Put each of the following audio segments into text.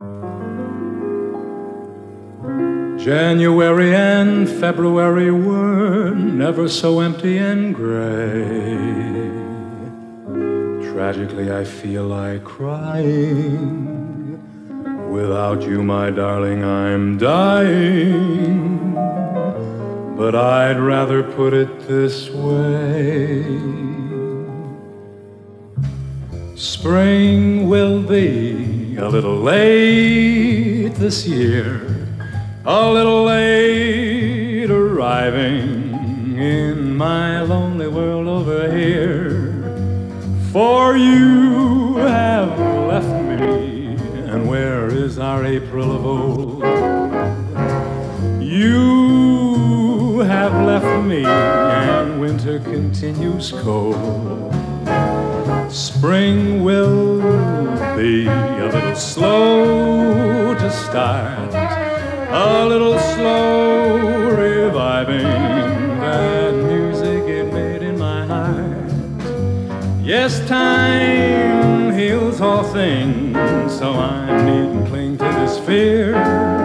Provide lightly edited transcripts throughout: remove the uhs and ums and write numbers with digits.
January and February were never so empty and gray. Tragically, I feel like crying. Without you, my darling, I'm dying. But I'd rather put it this way. Spring will be a little late this year, a little late arriving in my lonely world over here. For you have left me, and where is our April of old? You have left me, and winter continues cold. Spring will be a little slow to start, a little slow reviving that music it made in my heart. Yes, time heals all things, so I needn't cling to this fear.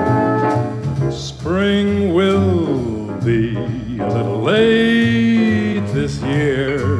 Spring will be a little late this year.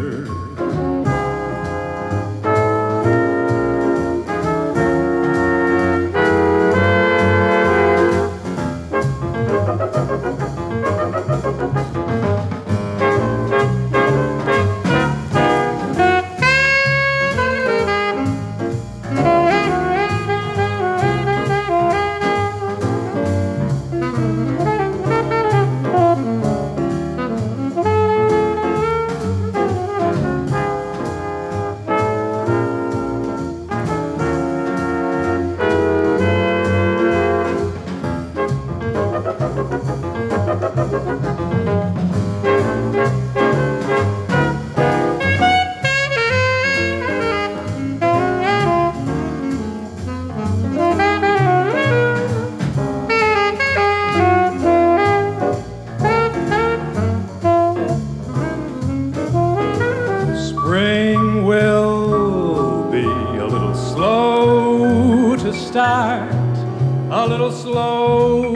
Spring will be a little slow to start, a little slow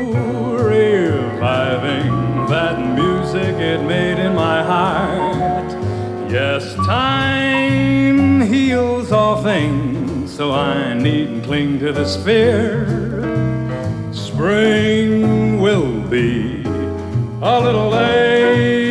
reviving that music it made in my heart. Yes, time heals all things, so I needn't cling to this fear. Spring will be a little late